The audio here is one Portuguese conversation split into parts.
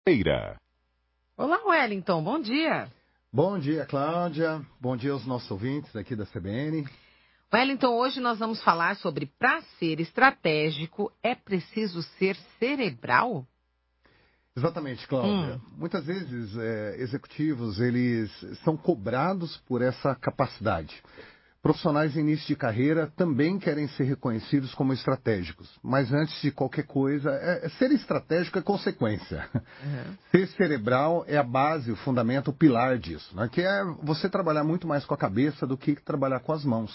Feira. Olá, Wellington, bom dia. Bom dia, Cláudia. Bom dia aos nossos ouvintes aqui da CBN. Wellington, hoje nós vamos falar sobre para ser estratégico é preciso ser cerebral? Exatamente, Cláudia. Muitas vezes executivos eles são cobrados por essa capacidade. Profissionais em início de carreira também querem ser reconhecidos como estratégicos, mas antes de qualquer coisa, ser estratégico é consequência. Ser cerebral é a base, o fundamento, o pilar disso, né? Que é você trabalhar muito mais com a cabeça do que trabalhar com as mãos.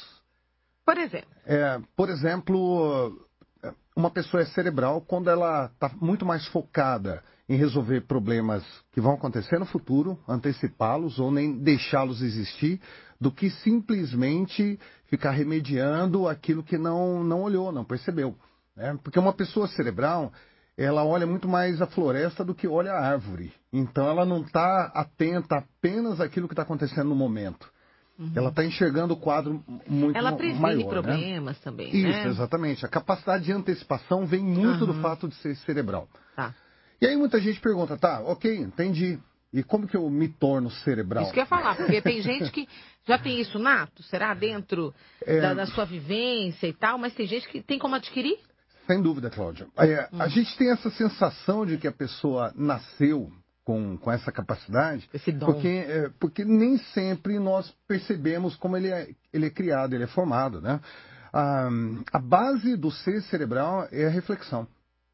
Por exemplo? Uma pessoa é cerebral quando ela está muito mais focada em resolver problemas que vão acontecer no futuro, antecipá-los ou nem deixá-los existir, do que simplesmente ficar remediando aquilo que não olhou, não percebeu, né? Porque uma pessoa cerebral, ela olha muito mais a floresta do que olha a árvore. Então ela não está atenta apenas àquilo que está acontecendo no momento. Ela está enxergando o quadro muito Ela maior, previne né? problemas também, Isso, né? exatamente. A capacidade de antecipação vem muito do fato de ser cerebral. Tá. E aí muita gente pergunta, tá, ok, entendi. E como que eu me torno cerebral? Isso que eu ia falar, porque tem gente que já tem isso nato, será? Dentro da sua vivência e tal, mas tem gente que tem como adquirir? Sem dúvida, Cláudia. A gente tem essa sensação de que a pessoa nasceu com essa capacidade, Esse dom. porque nem sempre nós percebemos como ele é criado, ele é formado, né? A base do ser cerebral é a reflexão.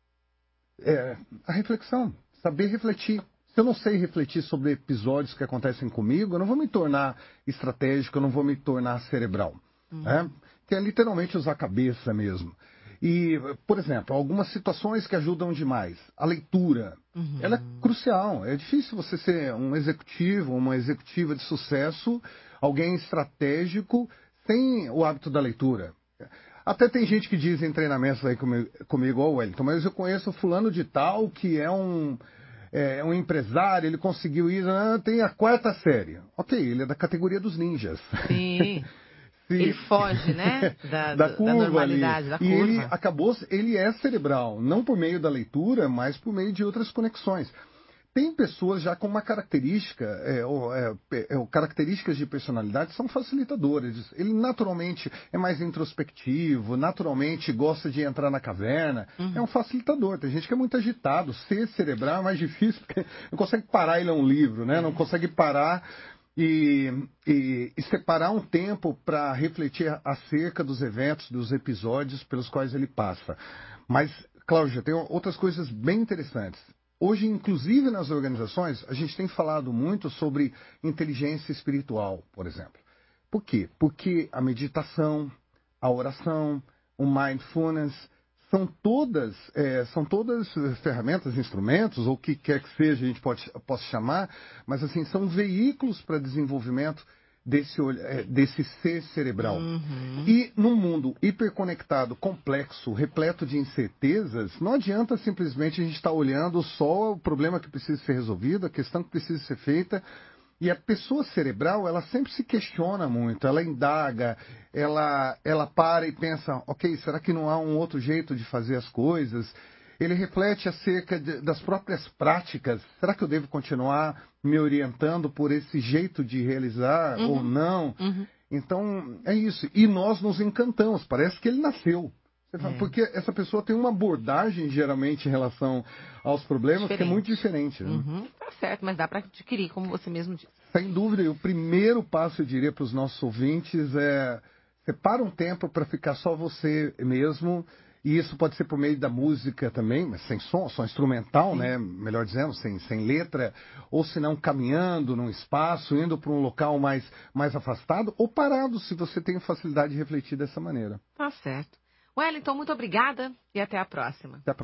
A reflexão, saber refletir. Se eu não sei refletir sobre episódios que acontecem comigo, eu não vou me tornar estratégico, eu não vou me tornar cerebral. Né? Que é literalmente usar a cabeça mesmo. E, por exemplo, algumas situações que ajudam demais. A leitura, ela é crucial. É difícil você ser um executivo, uma executiva de sucesso, alguém estratégico, sem o hábito da leitura. Até tem gente que diz em treinamentos aí comigo, ó, Wellington, mas eu conheço fulano de tal que é um empresário, ele conseguiu ir, tem a 4ª série. Ok, ele é da categoria dos ninjas. Sim. Ele foge, né? Da curva normalidade, ali. da E ele é cerebral, não por meio da leitura, mas por meio de outras conexões. Tem pessoas já com uma característica, características de personalidade são facilitadoras. Ele naturalmente é mais introspectivo, naturalmente gosta de entrar na caverna. É um facilitador. Tem gente que é muito agitado. Ser cerebral é mais difícil, porque não consegue parar e ler um livro, né? Não consegue parar e separar um tempo para refletir acerca dos eventos, dos episódios pelos quais ele passa. Mas, Cláudia, tem outras coisas bem interessantes. Hoje, inclusive nas organizações, a gente tem falado muito sobre inteligência espiritual, por exemplo. Por quê? Porque a meditação, a oração, o mindfulness, são todas ferramentas, instrumentos, ou o que quer que seja a gente possa chamar, mas assim, são veículos para desenvolvimento desse ser cerebral. E num mundo hiperconectado, complexo, repleto de incertezas, não adianta simplesmente a gente estar olhando só o problema que precisa ser resolvido, a questão que precisa ser feita. E a pessoa cerebral, ela sempre se questiona muito, ela indaga, ela para e pensa, ok, será que não há um outro jeito de fazer as coisas? Ele reflete acerca das próprias práticas. Será que eu devo continuar me orientando por esse jeito de realizar ou não? Então, é isso. E nós nos encantamos. Parece que ele nasceu. Porque essa pessoa tem uma abordagem, geralmente, em relação aos problemas que é muito diferente. Né? Tá certo, mas dá para adquirir, como você mesmo disse. Sem dúvida. E o primeiro passo, eu diria, para os nossos ouvintes é separa um tempo para ficar só você mesmo. E isso pode ser por meio da música também, mas sem som, só instrumental, né? Melhor dizendo, sem letra, ou se não caminhando num espaço, indo para um local mais afastado, ou parado, se você tem facilidade de refletir dessa maneira. Tá certo. Wellington, muito obrigada e até a próxima. Até a